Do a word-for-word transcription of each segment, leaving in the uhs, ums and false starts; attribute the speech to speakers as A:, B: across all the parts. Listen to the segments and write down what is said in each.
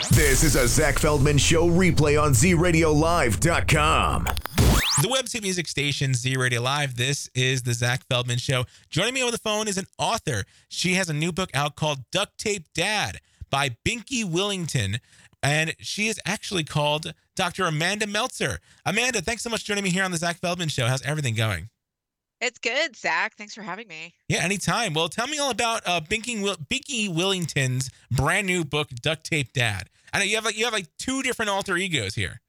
A: This is a Zach Feldman Show replay on Z Radio Live dot com.
B: The website music station Z Radio Live. This is the Zach Feldman Show. Joining me on the phone is an author. She has a new book out called Duct Tape Dad by Binky Willington. And she is actually called Doctor Amanda Meltzer. Amanda, thanks so much for joining me here on the Zach Feldman Show. How's everything going?
C: It's good, Zach. Thanks for having me.
B: Yeah, anytime. Well, tell me all about uh, Binky, Will- Binky Willington's brand new book, Duct Tape Dad. I know you have like you have like two different alter egos here.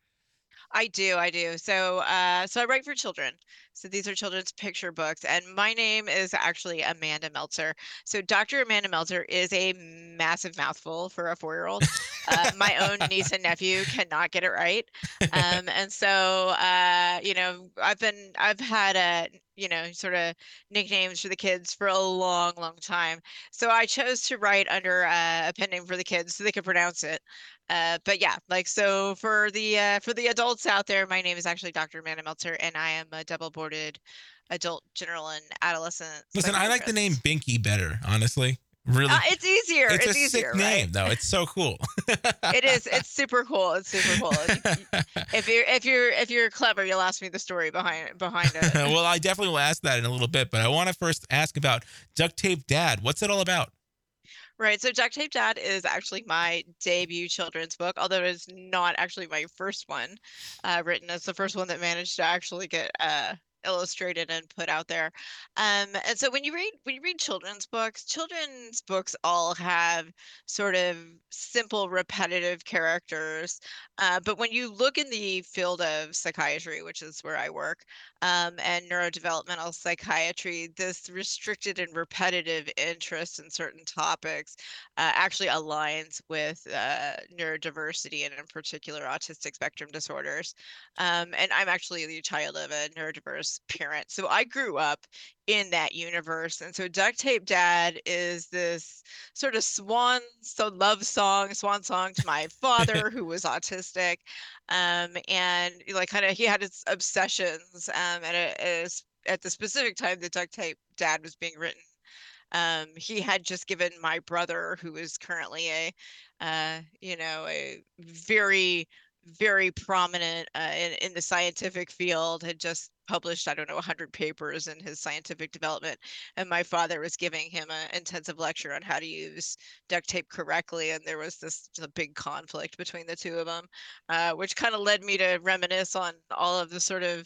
C: I do, I do. So, uh, so I write for children. So these are children's picture books, and my name is actually Amanda Meltzer. So Doctor Amanda Meltzer is a massive mouthful for a four-year-old. Uh, my own niece and nephew cannot get it right, um, and so uh, you know, I've been, I've had a, you know, sort of nicknames for the kids for a long, long time. So I chose to write under uh, a pen name for the kids so they could pronounce it. Uh, but yeah, like, so for the uh, for the adults out there, my name is actually Doctor Amanda Meltzer, and I am a double-boarded adult, general, and adolescent.
B: Listen, I like the name Binky better, honestly. Really,
C: uh, it's easier.
B: It's,
C: it's
B: a
C: easier,
B: sick name,
C: right?
B: though. It's so cool.
C: It is. It's super cool. It's super cool. If you're if you're if you're clever, you'll ask me the story behind behind it.
B: Well, I definitely will ask that in a little bit, but I want to first ask about Duct Tape Dad. What's it all about?
C: Right. So Duct Tape Dad is actually my debut children's book, although it's not actually my first one uh, written. It's the first one that managed to actually get uh, illustrated and put out there. Um, and so when you read when you read children's books, children's books all have sort of simple, repetitive characters. Uh, but when you look in the field of psychiatry, which is where I work, um, and neurodevelopmental psychiatry, this restricted and repetitive interest in certain topics uh, actually aligns with uh, neurodiversity and in particular autistic spectrum disorders. Um, and I'm actually the child of a neurodiverse parent. So I grew up in that universe. And so Duct Tape Dad is this sort of swan, so love song, swan song to my father who was autistic. Um, and like kind of he had his obsessions um, at, a, at the specific time that Duct Tape Dad was being written. Um, he had just given my brother, who is currently a, uh, you know, a very very prominent uh, in, in the scientific field, had just published, I don't know, one hundred papers in his scientific development. And my father was giving him an intensive lecture on how to use duct tape correctly. And there was this a big conflict between the two of them, uh, which kind of led me to reminisce on all of the sort of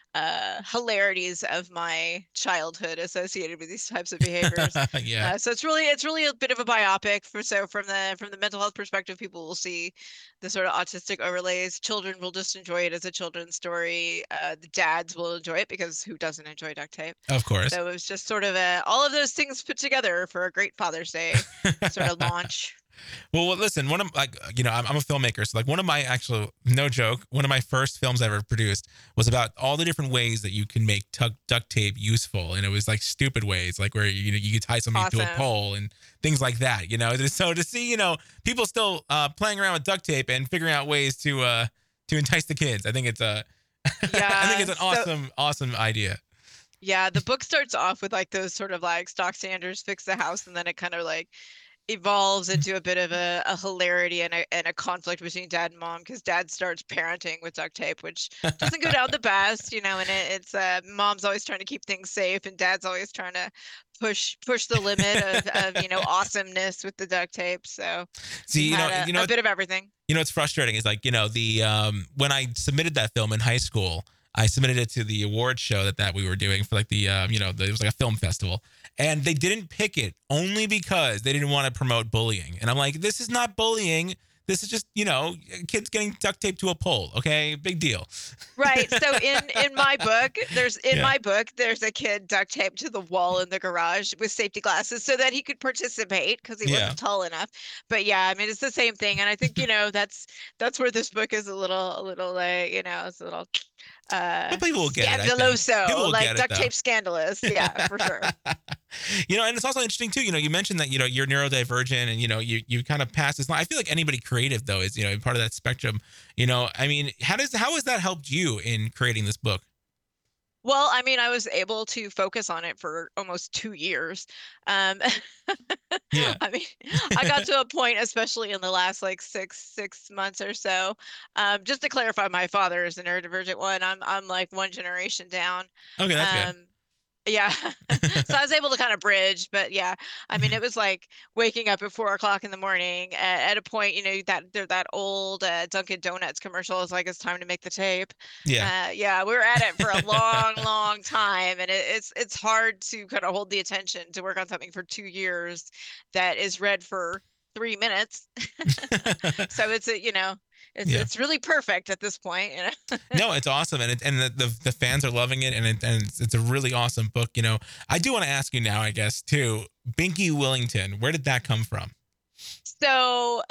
C: uh hilarities of my childhood associated with these types of behaviors.
B: Yeah.
C: Uh, so it's really it's really a bit of a biopic for so from the from the mental health perspective, people will see the sort of autistic overlays. Children will just enjoy it as a children's story. Uh, the dads will enjoy it because who doesn't enjoy duct tape?
B: Of course.
C: So it was just sort of a all of those things put together for a great Father's Day sort of launch.
B: Well, well, listen, one of like, you know, I'm, I'm a filmmaker. So like one of my actual, no joke, one of my first films I ever produced was about all the different ways that you can make tuck, duct tape useful. And it was like stupid ways, like where, you know, you could tie something
C: Awesome.
B: to a pole and things like that, you know? So to see, you know, people still uh, playing around with duct tape and figuring out ways to, uh, to entice the kids. I think it's a,
C: Yeah,
B: I think it's an
C: so-
B: awesome, awesome idea.
C: Yeah, the book starts off with like those sort of like stock standards, fix the house, and then it kind of like evolves into a bit of a, a hilarity and a, and a conflict between dad and mom, because dad starts parenting with duct tape, which doesn't go down the best, you know, and it, it's uh, mom's always trying to keep things safe and dad's always trying to push push the limit of, of you know, awesomeness with the duct tape. So
B: See, you know,
C: had a,
B: you know,
C: a bit of everything.
B: You know, it's frustrating. It's like, you know, the um, when I submitted that film in high school, I submitted it to the award show that, that we were doing for like the, um, you know, the, it was like a film festival. And they didn't pick it only because they didn't want to promote bullying. And I'm like, this is not bullying. This is just, you know, kids getting duct taped to a pole. Okay, big deal.
C: Right. So in in my book, there's in
B: Yeah.
C: my book, there's a kid duct taped to the wall in the garage with safety glasses so that he could participate because he
B: Yeah.
C: wasn't tall enough. But yeah, I mean, it's the same thing, and I think, you know, that's that's where this book is a little a little like, you know, it's a little uh
B: But people will get it, I think.
C: scandaloso,
B: People will
C: like
B: get it,
C: duct
B: though.
C: tape scandalous. Yeah, for sure.
B: You know, and it's also interesting too. You know, you mentioned that, you know, you're neurodivergent and, you know, you you kind of pass this line. I feel like anybody creative though is, you know, part of that spectrum. You know, I mean, how does how has that helped you in creating this book?
C: Well, I mean, I was able to focus on it for almost two years. Um,
B: Yeah.
C: I mean, I got to a point, especially in the last like six six months or so. Um, just to clarify, my father is a neurodivergent one. I'm I'm like one generation down.
B: Okay, that's good.
C: Um, yeah. So I was able to kind of bridge, but yeah, I mean, it was like waking up at four o'clock in the morning at, at a point, you know, that there that old uh, Dunkin' Donuts commercial is like, it's time to make the tape.
B: Yeah.
C: Uh, yeah, we were at it for a long, long time, and it, it's it's hard to kind of hold the attention to work on something for two years that is read for three minutes. So it's a, you know, it's
B: Yeah.
C: it's really perfect at this point, you know.
B: No, it's awesome, and it, and the, the the fans are loving it, and it, and it's, it's a really awesome book. You know, I do want to ask you now, I guess, too. Binky Willington, where did that come from?
C: So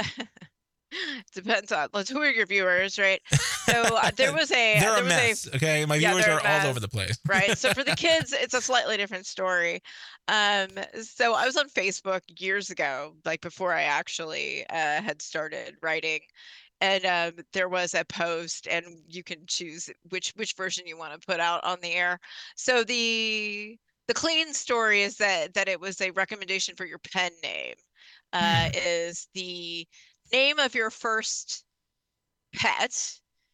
C: depends on, let's, who are your viewers, right? So uh, there was a
B: They're
C: there
B: a
C: was
B: mess.
C: a
B: Okay, my
C: yeah,
B: viewers
C: they're
B: are
C: a
B: all
C: mess,
B: over the place.
C: right? So for the kids, it's a slightly different story. Um, so I was on Facebook years ago, like before I actually uh, had started writing, and um, there was a post, and you can choose which which version you want to put out on the air. So the the clean story is that that it was a recommendation for your pen name. Uh,
B: Hmm.
C: is the name of your first pet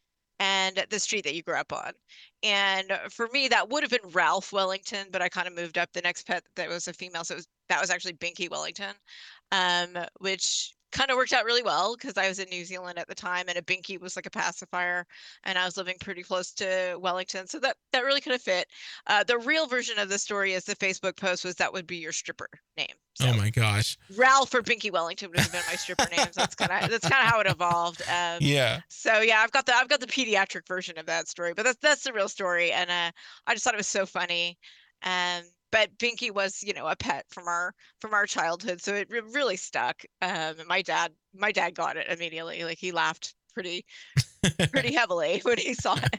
C: and the street that you grew up on. And uh, for me, that would have been Ralph Wellington, but I kind of moved up the next pet that was a female. So it was, that was actually Binky Wellington, um, which kind of worked out really well because I was in New Zealand at the time, and a Binky was like a pacifier, and I was living pretty close to Wellington. So that, that really could have fit. Uh, the real version of the story is the Facebook post was that would be your stripper name. So
B: Oh my gosh.
C: Ralph or Binky Wellington would have been my stripper names. That's kind of that's kind of how it evolved. Um,
B: Yeah.
C: so yeah, I've got the I've got the pediatric version of that story, but that's that's the real story, and uh, I just thought it was so funny. Um, but Binky was, you know, a pet from our from our childhood, so it re- really stuck. Um, and my dad my dad got it immediately. Like he laughed pretty pretty heavily when he saw it.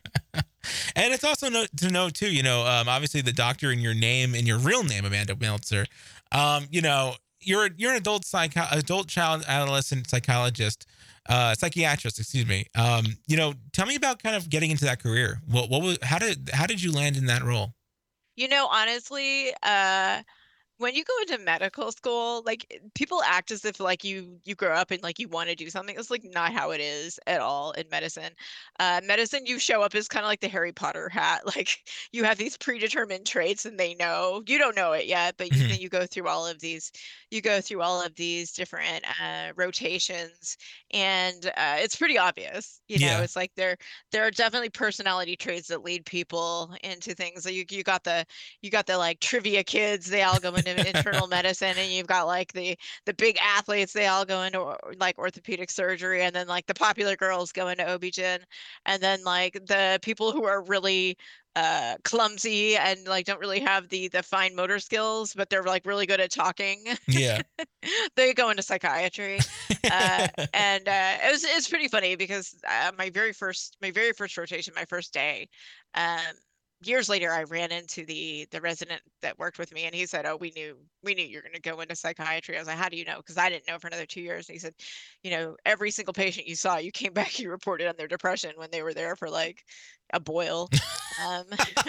B: And it's also no, to know too, you know, um, obviously the doctor in your name, in your real name, Amanda Meltzer, um, you know, you're you're an adult psych, adult child adolescent psychologist, uh, psychiatrist, excuse me. Um, you know, tell me about kind of getting into that career. What what was how did how did you land in that role?
C: You know, honestly, uh, when you go into medical school, like eh, people act as if like you you grow up and like you want to do something. It's like not how it is at all in medicine. Uh, medicine, you show up as kind of like the Harry Potter hat. Like you have these predetermined traits, and they know you don't know it yet, but you,
B: Mhm.
C: then you go through all of these, you go through all of these different uh, rotations, and uh, it's pretty obvious. You know,
B: Yeah,
C: it's like there there are definitely personality traits that lead people into things. So you you got the you got the like trivia kids, they all go into internal medicine, and you've got like the the big athletes, they all go into or- like orthopedic surgery, and then like the popular girls go into O B G Y N, and then like the people who are really uh clumsy and like don't really have the the fine motor skills, but they're like really good at talking,
B: yeah,
C: they go into psychiatry. uh and uh it was it's pretty funny because uh, my very first my very first rotation, my first day, um years later I ran into the the resident that worked with me, and he said, oh, we knew we knew you're going to go into psychiatry. I was like, how do you know? Because I didn't know for another two years. And he said, you know, every single patient you saw, you came back, you reported on their depression when they were there for like a boil. um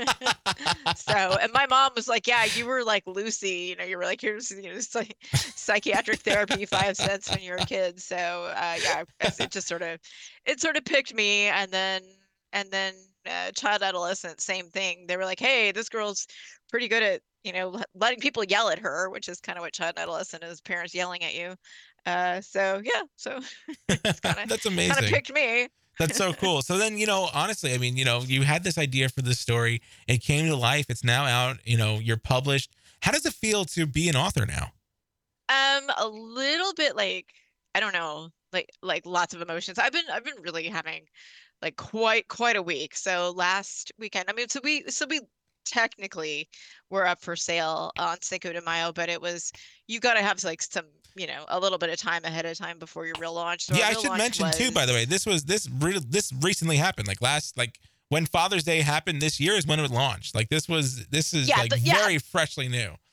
C: so, and my mom was like, yeah, you were like Lucy, you know, you were like, here's, you know, psych- psychiatric therapy, five cents when you were a kid. So uh yeah, it it just sort of it sort of picked me. And then and then uh, child adolescent, same thing. They were like, hey, this girl's pretty good at, you know, l- letting people yell at her, which is kind of what child adolescent is, parents yelling at you. Uh so yeah, so it's kind of
B: that's
C: kind of
B: amazing.
C: picked me.
B: That's so cool. So then, you know, honestly, I mean, you know, you had this idea for this story. It came to life. It's now out. You know, you're published. How does it feel to be an author now?
C: Um, a little bit like, I don't know, like like lots of emotions. I've been I've been really having like quite quite a week. So last weekend, I mean, so we so we technically were up for sale on Cinco de Mayo, but it was, you got to have like some, you know, a little bit of time ahead of time before your real launch. So our
B: Yeah, I
C: real
B: should
C: launch
B: mention too. By the way,
C: was,
B: this was this re- this recently happened. Like last, like when Father's Day happened this year is when it launched. Like this was this is
C: yeah,
B: like
C: the, yeah,
B: very freshly new.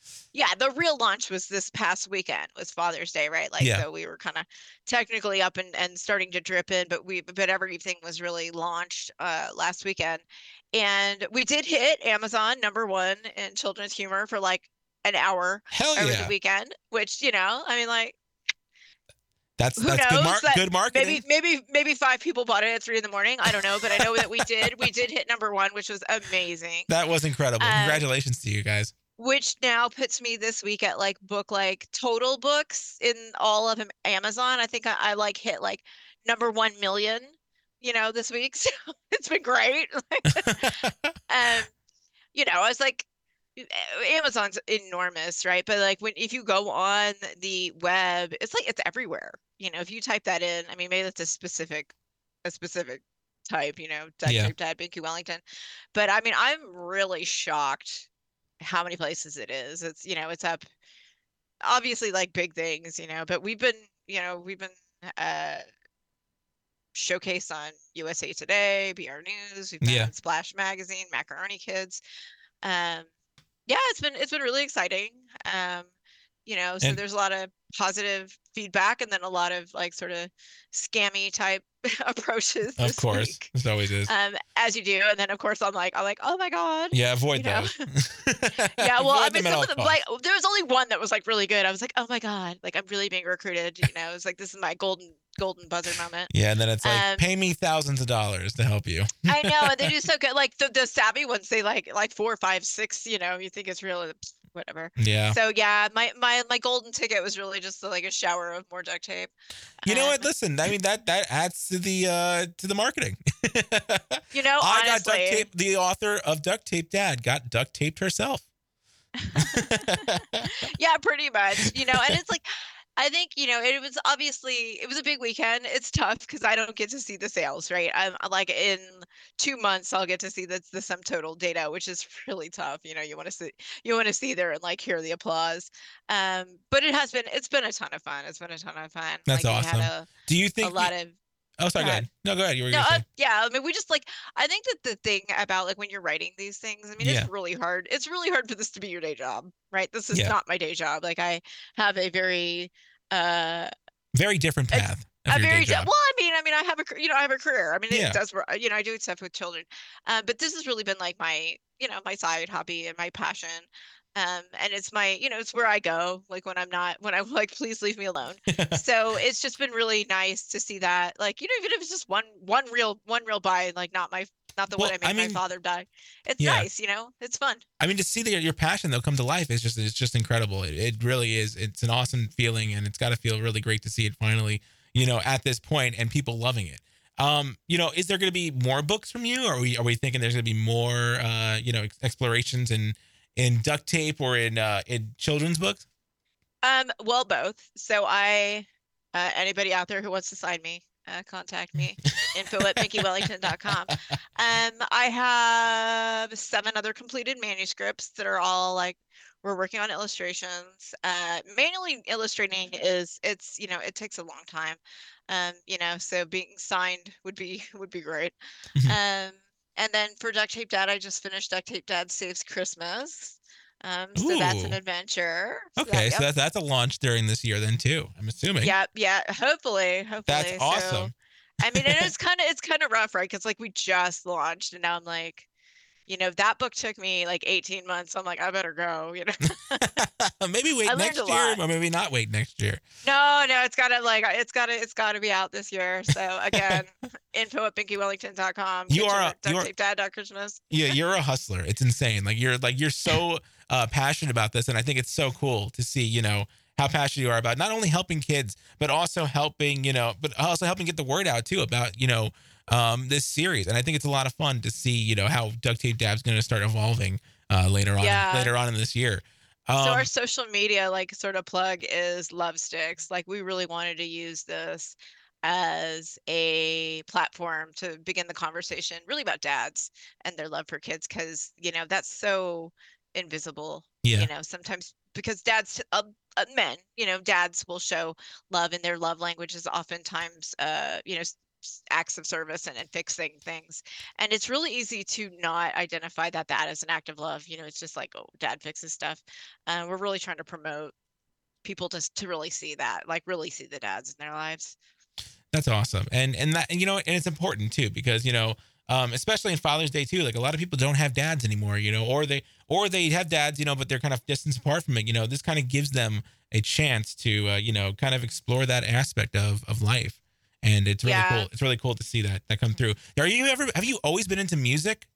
C: Yeah, the real launch was this past weekend, was Father's Day, right? Like,
B: Yeah.
C: so we were kind of technically up and, and starting to drip in, but we but everything was really launched uh last weekend. And we did hit Amazon number one in children's humor for like an hour
B: Hell
C: over the
B: yeah.
C: weekend, which, you know, I mean, like,
B: That's
C: who
B: that's good
C: knows
B: mar-
C: that
B: good marketing.
C: maybe maybe maybe five people bought it at three in the morning. I don't know, but I know that we did. We did hit number one, which was amazing.
B: That was incredible.
C: Um,
B: Congratulations to you guys.
C: which now puts me this week at like book like total books in all of Am- Amazon. I think I, I like hit like number one million, you know, this week. So it's been great. Um, you know, I was like, Amazon's enormous, right? But like when if you go on the web, it's like it's everywhere. You know, if you type that in, I mean, maybe that's a specific a specific type, you know, duct
B: Yeah.
C: tape dad, Binky Wellington. But I mean, I'm really shocked how many places it is. It's, you know, it's up obviously like big things, you know, but we've been, you know, we've been uh showcased on U S A Today, B R News, we've been
B: Yeah.
C: in Splash Magazine, Macaroni Kids. Um, yeah, it's been it's been really exciting. Um, you know, so
B: And-
C: there's a lot of positive feedback and then a lot of like sort of scammy type approaches
B: Of
C: this
B: course.
C: week.
B: It always is.
C: Um, as you do, and then of course I'm like I'm like, oh my God.
B: Yeah, avoid
C: you know?
B: those.
C: Yeah, well, I
B: Avoid
C: mean,
B: them at
C: some
B: all
C: of them,
B: costs.
C: like, there was only one that was like really good. I was like, oh my God, like I'm really being recruited. You know, it's like this is my golden golden buzzer moment.
B: Yeah, and then it's like,
C: Um,
B: pay me thousands of dollars to help you.
C: I know, and they do so good. Like the the savvy ones, they like like four, five, six. You know, you think it's real, whatever.
B: Yeah.
C: So yeah, my my my golden ticket was really just like a shower of more duct tape.
B: You know what?
C: Um,
B: Listen, I mean that that adds to the uh to the marketing.
C: You know,
B: I got
C: honestly,
B: duct tape. The author of Duct Tape Dad got duct taped herself.
C: yeah, pretty much. You know, and it's like, I think, you know, it was obviously it was a big weekend. It's tough because I don't get to see the sales, right? I'm I'm like in two months I'll get to see the the sum total data, which is really tough. You know, you want to see you want to see there and like hear the applause. Um, but it has been it's been a ton of fun. It's been a ton of fun.
B: That's
C: like,
B: awesome.
C: We had a,
B: Do you
C: a
B: think?
C: lot
B: you-
C: of
B: oh, sorry.
C: go
B: Go
C: ahead.
B: ahead. No, go ahead. You were
C: No,
B: gonna
C: uh,
B: say.
C: yeah, I mean, we just like, I think that the thing about like when you're writing these things, I mean,
B: Yeah.
C: it's really hard. It's really hard for this to be your day job, right? This is
B: Yeah.
C: not my day job. Like I have a very, uh,
B: Very different
C: It's-
B: path. of
C: a
B: your
C: very,
B: day
C: di-
B: job.
C: well, I mean, I mean, I have a, car- you know, I have a career. I mean,
B: Yeah.
C: it does, wor- you know, I do stuff with children. Um, but this has really been like my, you know, my side hobby and my passion. Um, and it's my, you know, it's where I go, like when I'm not, when I'm like, please leave me alone. So it's just been really nice to see that, like, you know, even if it's just one, one real, one real buy, like not my, not the
B: Well,
C: one I made
B: I mean-
C: my father die. It's
B: Yeah.
C: nice, you know, it's fun.
B: I mean, to see the, your passion though come to life is just it's just incredible. It, it really is. It's an awesome feeling, and it's got to feel really great to see it finally, you know, at this point and people loving it. Um, you know, is there going to be more books from you, or are we are we thinking there's going to be more, uh, you know, ex- explorations in in duct tape or in uh, in children's books?
C: Um, well, both. So I, uh, anybody out there who wants to sign me, uh, contact me. Info at binky wellington dot com. Um, I have seven other completed manuscripts that are all like we're working on illustrations. Uh, manually illustrating is it's you know it takes a long time. Um, you know, so being signed would be would be great. Um, and then for Duct Tape Dad, I just finished Duct Tape Dad Saves Christmas. Um, so that's an
B: Ooh.
C: adventure. So that-
B: Okay,
C: yep.
B: so that's that's a launch during this year then too. I'm assuming.
C: Yeah, yeah. Hopefully, hopefully.
B: That's
C: So,
B: awesome.
C: I mean, it is kind of it's kind of rough, right? Because like we just launched, and now I'm like, you know, that book took me like eighteen months. I'm like, I better go. You know,
B: Maybe wait
C: I learned
B: next
C: a
B: year,
C: lot.
B: or maybe not wait next year.
C: no, no, it's gotta like it's gotta it's gotta be out this year. So again, info at binky wellington dot com.
B: You are a- you are-
C: duct tape dad dot Christmas.
B: Yeah, you're a hustler. It's insane. Like you're like you're so uh, passionate about this, and I think it's so cool to see, you know, how passionate you are about not only helping kids, but also helping, you know, but also helping get the word out too about, you know, um, this series. And I think it's a lot of fun to see, you know, how Duct Tape Dad's going to start evolving uh, later on,
C: Yeah.
B: later on in this year. Um,
C: So our social media like sort of plug is Love Sticks. Like we really wanted to use this as a platform to begin the conversation really about dads and their love for kids because you know that's so invisible.
B: Yeah.
C: You know, sometimes because dads uh, uh, men, you know, dads will show love in their love languages oftentimes uh, you know, s- s- acts of service and, and fixing things. And it's really easy to not identify that that is an act of love. You know, it's just like, oh, dad fixes stuff. Uh, we're really trying to promote people to to really see that, like really see the dads in their lives.
B: That's awesome. And and that and you know, and it's important too because, you know, um, especially in Father's Day too, like a lot of people don't have dads anymore, you know, or they or they have dads, you know, but they're kind of distance apart from it. You know, this kind of gives them a chance to uh, you know, kind of explore that aspect of of life. And it's really
C: Yeah.
B: cool. It's really cool to see that that come through. Are you ever have you always been into music?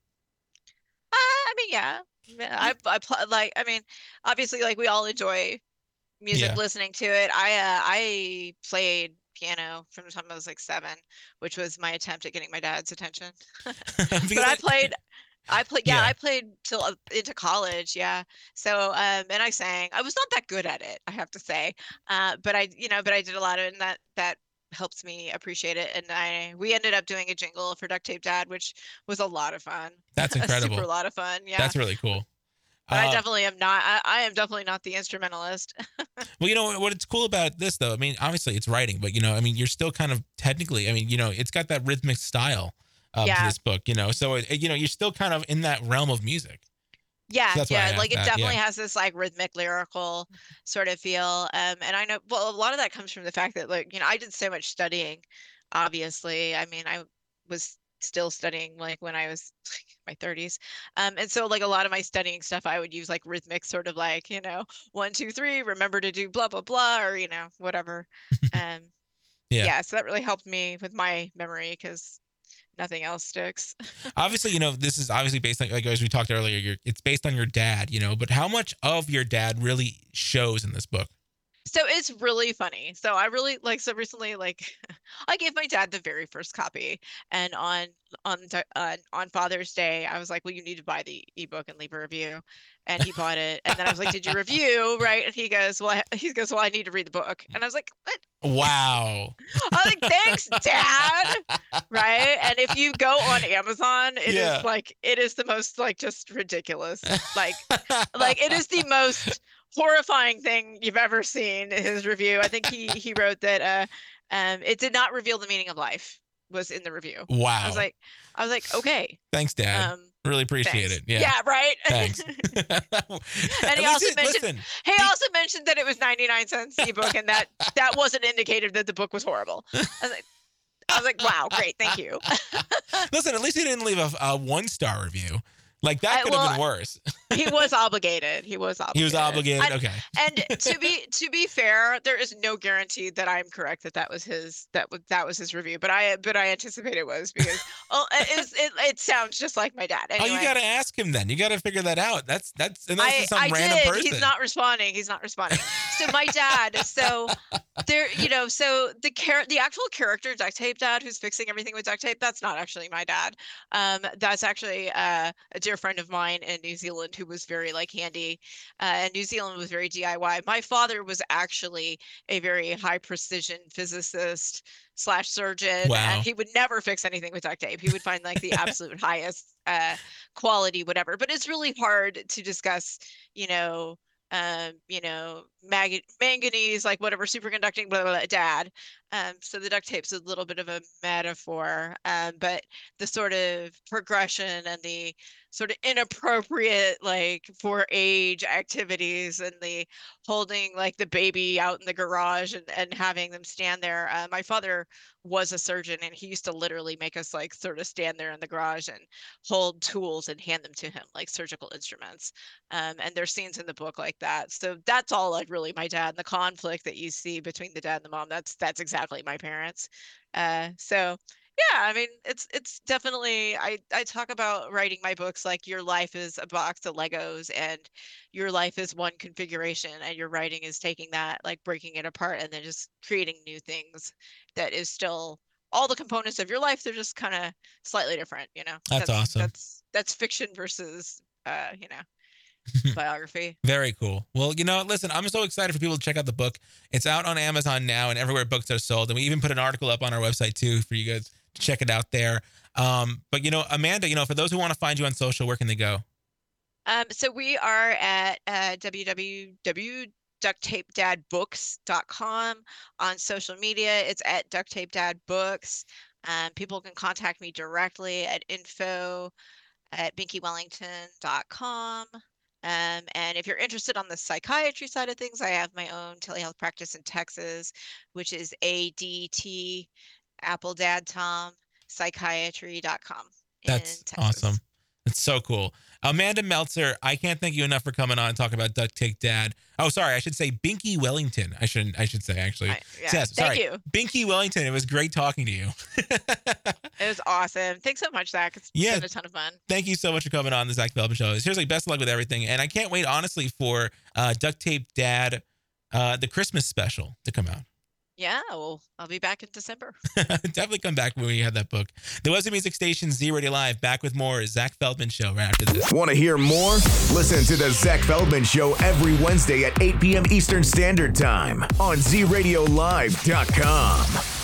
C: Uh, I mean, yeah. Yeah, I I pl- like I mean, obviously like we all enjoy music,
B: Yeah.
C: listening to it. I uh, I played piano from the time I was like seven, which was my attempt at getting my dad's attention.
B: Because
C: But I
B: I-
C: played I played yeah,
B: Yeah.
C: I played till uh, into college, yeah. So um and I sang. I was not that good at it, I have to say. Uh but I you know, but I did a lot of it and that that helps me appreciate it. And I we ended up doing a jingle for Duct Tape Dad, which was a lot of fun.
B: That's
C: A super
B: incredible.
C: lot of fun, yeah.
B: That's really cool.
C: But I
B: Uh,
C: definitely am not I, I am definitely not the instrumentalist.
B: Well, you know what? It's cool about this, though. I mean, obviously it's writing, but you know, I mean, you're still kind of technically. I mean, you know, it's got that rhythmic style um, to
C: Yeah.
B: this book. You know, so it, you know, you're still kind of in that realm of music.
C: Yeah,
B: So that's why I
C: yeah,
B: asked
C: like it
B: that,
C: definitely
B: yeah.
C: has this like rhythmic, lyrical sort of feel. Um, and I know, well, a lot of that comes from the fact that like, you know, I did so much studying, obviously. I mean, I was still studying like when I was like my thirties. Um, and so like a lot of my studying stuff, I would use like rhythmic sort of like, you know, one, two, three, remember to do blah, blah, blah, or, you know, whatever. Um,
B: Yeah.
C: yeah, so that really helped me with my memory because nothing else sticks.
B: Obviously, you know, this is obviously based on, like as we talked earlier, you're, it's based on your dad. You know, but how much of your dad really shows in this book?
C: So it's really funny. So I really like so recently like I gave my dad the very first copy and on on the- uh, on Father's Day I was like, "Well, you need to buy the ebook and leave a review." And he bought it. And then I was like, "Did you review?" Right? And he goes, "Well, I, he goes, "Well, I need to read the book." And I was like, "What?"
B: Wow.
C: I was like, "Thanks, Dad." Right? And if you go on Amazon, it is
B: Yeah.
C: like it is the most like just ridiculous. Like like it is the most horrifying thing you've ever seen in his review. I think he he wrote that uh um it did not reveal the meaning of life was in the review. I
B: Wow.
C: was like I was like, okay.
B: Thanks, Dad.
C: Um
B: Really appreciate
C: thanks.
B: it. Yeah.
C: Yeah, right.
B: Thanks.
C: And
B: At
C: he
B: least
C: also
B: it-
C: mentioned
B: listen.
C: he also mentioned that it was ninety-nine cents ebook and that that wasn't indicative that the book was horrible. I was like I was like, wow, great, thank you.
B: Listen, at least he didn't leave a, a one star review. Like that
C: I-
B: could have
C: well,
B: been worse.
C: He was obligated. He was obligated.
B: He was obligated.
C: And-
B: Okay.
C: And to be to be fair, there is no guarantee that I'm correct that that was his that was that was his review. But I but I anticipate it was because oh it is, it, it sounds just like my dad. Anyway,
B: Oh, you got to ask him then. You got to figure that out. That's that's unless
C: I
B: it's some
C: I
B: random
C: did.
B: person.
C: He's not responding. He's not responding. So my dad. So there, you know, so the char- the actual character Duct Tape Dad, who's fixing everything with duct tape, that's not actually my dad. Um, that's actually uh, a dear friend of mine in New Zealand who was very like handy. Uh, and New Zealand was very D I Y. My father was actually a very high precision physicist slash surgeon,
B: Wow.
C: and he would never fix anything with duct tape. He would find like the absolute highest uh, quality, whatever. But it's really hard to discuss, you know, um, you know, mag- manganese, like whatever, superconducting, blah, blah, blah, dad. Um, so the duct tape's a little bit of a metaphor, um, but the sort of progression and the sort of inappropriate, like for age activities and the holding like the baby out in the garage and, and having them stand there. Uh, my father was a surgeon and he used to literally make us like sort of stand there in the garage and hold tools and hand them to him like surgical instruments. Um, and there's scenes in the book like that. So that's all like really my dad and the conflict that you see between the dad and the mom. That's that's exactly my parents. Uh, so yeah, I mean it's it's definitely I I talk about writing my books like your life is a box of Legos and your life is one configuration and your writing is taking that like breaking it apart and then just creating new things that is still all the components of your life. They're just kind of slightly different, you know.
B: That's awesome.
C: That's that's fiction versus uh, you know, biography.
B: Very cool. Well, you know, listen, I'm so excited for people to check out the book. It's out on Amazon now and everywhere books are sold. And we even put an article up on our website too for you guys to check it out there. Um, but you know, Amanda, you know, for those who want to find you on social, where can they go?
C: Um, so we are at uh, w w w dot duct tape dad books dot com on social media. It's at Duct Tape Dad Books. Um, people can contact me directly at info at binky wellington dot com. Um, and if you're interested on the psychiatry side of things, I have my own telehealth practice in Texas, which is A D T, Apple Dad Tom, psychiatry dot com.
B: That's awesome. It's so cool. Amanda Meltzer, I can't thank you enough for coming on and talking about Duct Tape Dad. Oh, sorry, I should say Binky Wellington. I shouldn't. I should say actually.
C: I, yeah,
B: yes,
C: thank
B: sorry.
C: you.
B: Binky Wellington. It was great talking to you.
C: It was awesome. Thanks so much, Zach. It's
B: yeah,
C: been a ton of fun.
B: Thank you so much for coming on the Zach Feldman Show. Seriously, best of luck with everything, and I can't wait honestly for uh, Duct Tape Dad, uh, the Christmas special to come out.
C: Yeah, well, I'll be back in December.
B: Definitely come back when we have that book. The Western Music Station, Z Radio Live. Back with more Zach Feldman Show right after this.
A: Want to hear more? Listen to the Zach Feldman Show every Wednesday at eight p.m. Eastern Standard Time on Z Radio Live dot com.